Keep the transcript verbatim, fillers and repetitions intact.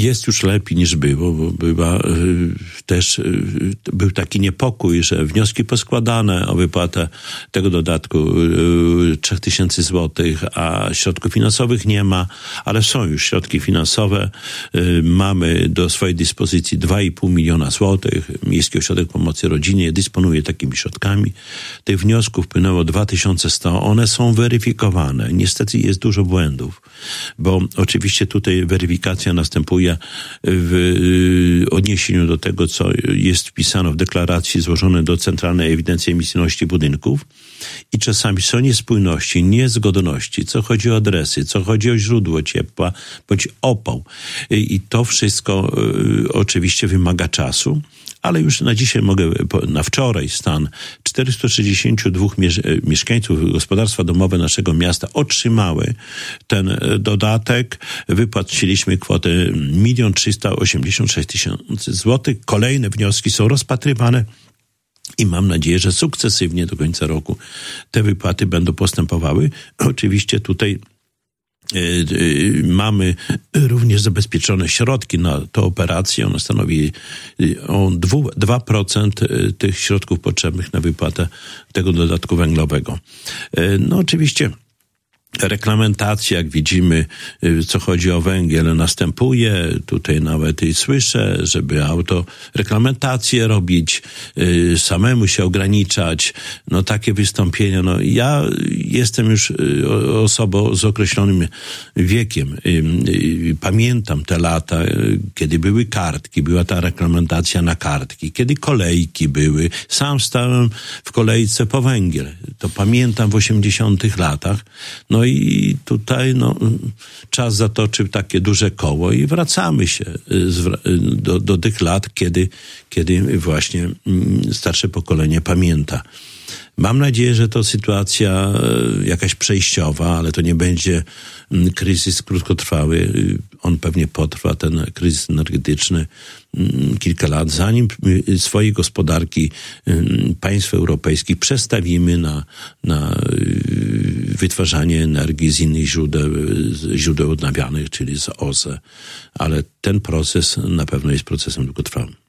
Jest już lepiej niż było, bo była y, też y, był taki niepokój, że wnioski poskładane o wypłatę tego dodatku y, trzech tysięcy złotych, a środków finansowych nie ma, ale są już środki finansowe. Y, mamy do swojej dyspozycji dwa i pół miliona złotych. Miejski Ośrodek Pomocy Rodzinie dysponuje takimi środkami. Tych wniosków wpłynęło dwa tysiące sto. One są weryfikowane. Niestety jest dużo błędów, bo oczywiście tutaj weryfikacja następuje w odniesieniu do tego, co jest wpisane w deklaracji złożonej do Centralnej Ewidencji Emisyjności Budynków i czasami są niespójności, niezgodności, co chodzi o adresy, co chodzi o źródło ciepła, bądź opał. I to wszystko y, oczywiście wymaga czasu. Ale już na dzisiaj mogę, na wczoraj stan czterysta sześćdziesiąt dwa mieszkańców gospodarstwa domowe naszego miasta otrzymały ten dodatek. Wypłaciliśmy kwotę milion trzysta osiemdziesiąt sześć tysięcy złotych. Kolejne wnioski są rozpatrywane i mam nadzieję, że sukcesywnie do końca roku te wypłaty będą postępowały. Oczywiście tutaj mamy również zabezpieczone środki na tę operację. Ona stanowi o dwa procent tych środków potrzebnych na wypłatę tego dodatku węglowego. No oczywiście reglamentacja, jak widzimy, co chodzi o węgiel, następuje. Tutaj nawet i słyszę, żeby auto reglamentację robić, samemu się ograniczać. No takie wystąpienia. No ja jestem już osobą z określonym wiekiem. Pamiętam te lata, kiedy były kartki, była ta reglamentacja na kartki, kiedy kolejki były. Sam stałem w kolejce po węgiel. To pamiętam w osiemdziesiątych latach. No i tutaj no, czas zatoczył takie duże koło i wracamy się do, do tych lat, kiedy, kiedy właśnie starsze pokolenie pamięta. Mam nadzieję, że to sytuacja jakaś przejściowa, ale to nie będzie kryzys krótkotrwały. On pewnie potrwa, ten kryzys energetyczny, kilka lat, zanim swoje gospodarki państw europejskich przestawimy na, na wytwarzanie energii z innych źródeł, źródeł odnawialnych, czyli z O Z E. Ale ten proces na pewno jest procesem długotrwałym.